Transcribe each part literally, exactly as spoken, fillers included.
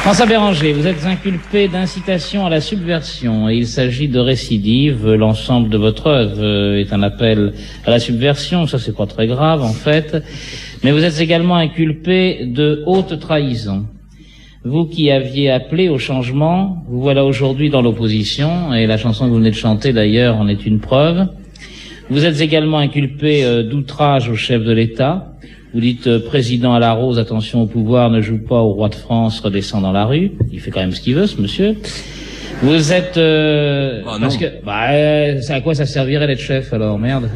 François Béranger, vous êtes inculpé d'incitation à la subversion et il s'agit de récidive. L'ensemble de votre œuvre est un appel à la subversion, ça c'est pas très grave en fait. Mais vous êtes également inculpé de haute trahison. Vous qui aviez appelé au changement, vous voilà aujourd'hui dans l'opposition, et la chanson que vous venez de chanter d'ailleurs en est une preuve. Vous êtes également inculpé euh, d'outrage au chef de l'État. Vous dites euh, président à la rose, attention au pouvoir, ne joue pas au roi de France, redescend dans la rue. Il fait quand même ce qu'il veut, ce monsieur. Vous êtes euh, bah, parce que bah euh, c'est à quoi ça servirait d'être chef alors, merde.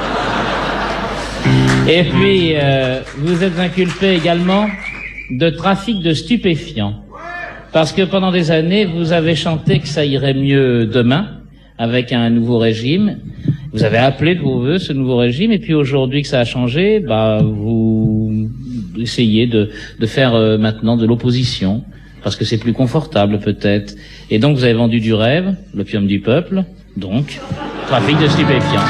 Et puis euh, vous êtes inculpé également de trafic de stupéfiants, parce que pendant des années vous avez chanté que ça irait mieux demain avec un nouveau régime. Vous avez appelé de vos voeux ce nouveau régime, et puis aujourd'hui que ça a changé, bah vous essayez de, de faire euh, maintenant de l'opposition, parce que c'est plus confortable peut-être. Et donc vous avez vendu du rêve, l'opium du peuple, donc trafic de stupéfiants.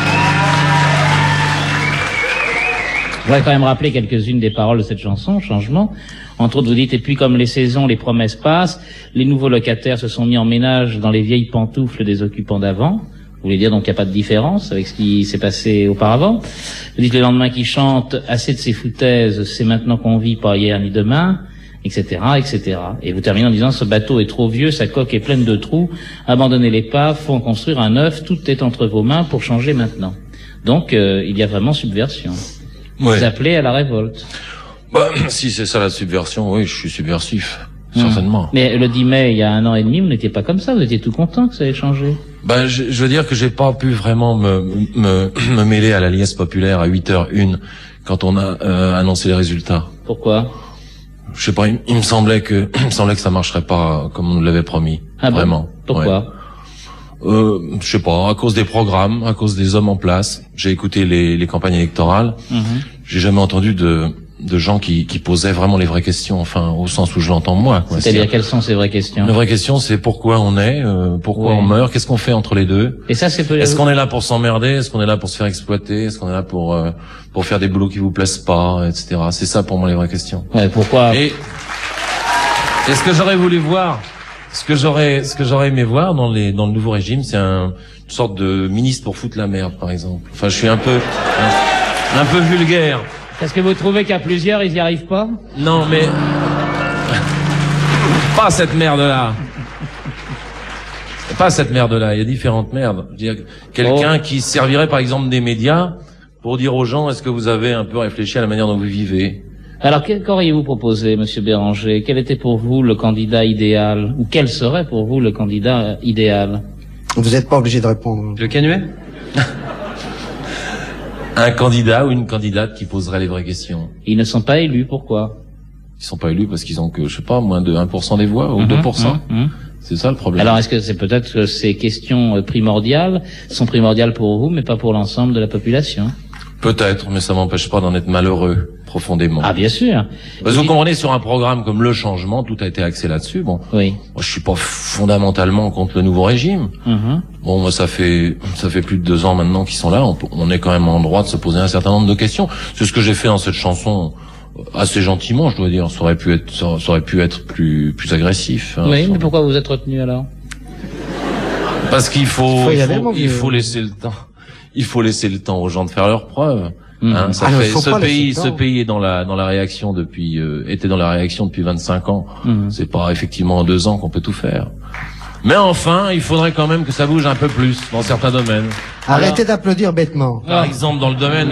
Je voudrais quand même rappeler quelques-unes des paroles de cette chanson, Changement. Entre autres, vous dites, et puis comme les saisons, les promesses passent, les nouveaux locataires se sont mis en ménage dans les vieilles pantoufles des occupants d'avant. Vous voulez dire donc qu'il n'y a pas de différence avec ce qui s'est passé auparavant. Vous dites le lendemain qui chante, assez de ces foutaises, c'est maintenant qu'on vit, pas hier ni demain, et cetera, et cetera. Et vous terminez en disant, ce bateau est trop vieux, sa coque est pleine de trous, abandonnez l'épave, faut en construire un neuf, tout est entre vos mains pour changer maintenant. Donc, euh, il y a vraiment subversion. Ouais. Vous appelez à la révolte. Bah, si c'est ça la subversion, oui, je suis subversif, mmh. certainement. Mais le dix mai, il y a un an et demi, vous n'étiez pas comme ça, vous étiez tout content que ça ait changé. Ben, je, je veux dire que j'ai pas pu vraiment me, me, me mêler à la liesse populaire à huit heures une quand on a euh, annoncé les résultats. Pourquoi? Je sais pas, il, il me semblait que il me semblait que ça marcherait pas comme on nous l'avait promis. Ah bon? Vraiment. Pourquoi? Ouais. Euh, je sais pas, à cause des programmes, à cause des hommes en place. J'ai écouté les, les campagnes électorales. Mmh. J'ai jamais entendu de de gens qui, qui posaient vraiment les vraies questions, enfin au sens où je l'entends moi. C'est-à-dire quelles sont ces vraies questions? La vraie question, c'est pourquoi on est, euh, pourquoi oui. on meurt, qu'est-ce qu'on fait entre les deux. Et ça, c'est Est-ce qu'on est là pour s'emmerder, est-ce qu'on est là pour se faire exploiter, est-ce qu'on est là pour euh, pour faire des boulots qui vous plaisent pas, et cetera. C'est ça pour moi les vraies questions. Ouais, pourquoi? Et, et ce que j'aurais voulu voir, ce que j'aurais ce que j'aurais aimé voir dans les dans le nouveau régime, c'est un, une sorte de ministre pour foutre la merde, par exemple. Enfin, je suis un peu un, un peu vulgaire. Est-ce que vous trouvez qu'à plusieurs, ils y arrivent pas? Non, mais... pas cette merde-là. Pas cette merde-là. Il y a différentes merdes. Je veux dire, quelqu'un oh. qui servirait, par exemple, des médias pour dire aux gens, est-ce que vous avez un peu réfléchi à la manière dont vous vivez? Alors, qu'auriez-vous proposé, Monsieur Béranger? Quel était pour vous le candidat idéal? Ou quel serait pour vous le candidat idéal? Vous n'êtes pas obligé de répondre. Le Canuet? Un candidat ou une candidate qui poserait les vraies questions. Ils ne sont pas élus, pourquoi? Ils sont pas élus parce qu'ils ont que, je sais pas, moins de un pour cent des voix ou mmh, deux pour cent. Mmh, mmh. C'est ça le problème. Alors est-ce que c'est peut-être que ces questions primordiales sont primordiales pour vous, mais pas pour l'ensemble de la population? Peut-être, mais ça m'empêche pas d'en être malheureux, profondément. Ah, bien sûr. Parce que vous comprenez, sur un programme comme Le Changement, tout a été axé là-dessus. Bon. Oui. Moi, je suis pas fondamentalement contre le nouveau régime. Mm-hmm. Bon, moi, ça fait, ça fait plus de deux ans maintenant qu'ils sont là. On, on est quand même en droit de se poser un certain nombre de questions. C'est ce que j'ai fait dans cette chanson, assez gentiment, je dois dire. Ça aurait pu être, ça, ça aurait pu être plus, plus agressif. Hein, oui, sans... mais pourquoi vous êtes retenu alors? Parce qu'il faut, il faut, il faut, il faut laisser le temps. Il faut laisser le temps aux gens de faire leurs preuves. Mmh. Hein, ça ah, fait, ce pays, ce pays est dans la dans la réaction depuis euh, était dans la réaction depuis vingt-cinq ans. Mmh. C'est pas effectivement en deux ans qu'on peut tout faire. Mais enfin, il faudrait quand même que ça bouge un peu plus dans certains domaines. Arrêtez Alors, d'applaudir bêtement. Par ah. exemple, dans le domaine.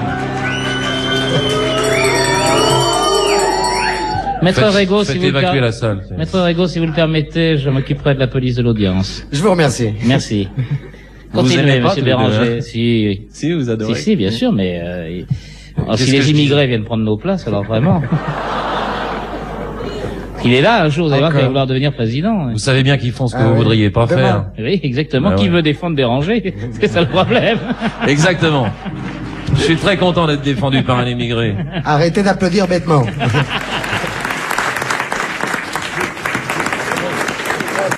Maître faites, Rego, faites si vous évacuer le la salle. Maître Rego, si vous le permettez, je m'occuperai de la police de l'audience. Je vous remercie. Merci. Continuez, Monsieur Béranger. Si, si, vous adorez. Si, si, bien sûr, mais euh, alors, si les immigrés viennent prendre nos places, alors vraiment. Il est là, un jour, vous allez voir qu'il va vouloir devenir président. Vous savez bien qu'ils font ce que ah, vous oui. voudriez pas Demain. faire. Oui, exactement. Ben Qui ouais. veut défendre Béranger? C'est ça le problème. Exactement. Je suis très content d'être défendu par un immigré. Arrêtez d'applaudir bêtement.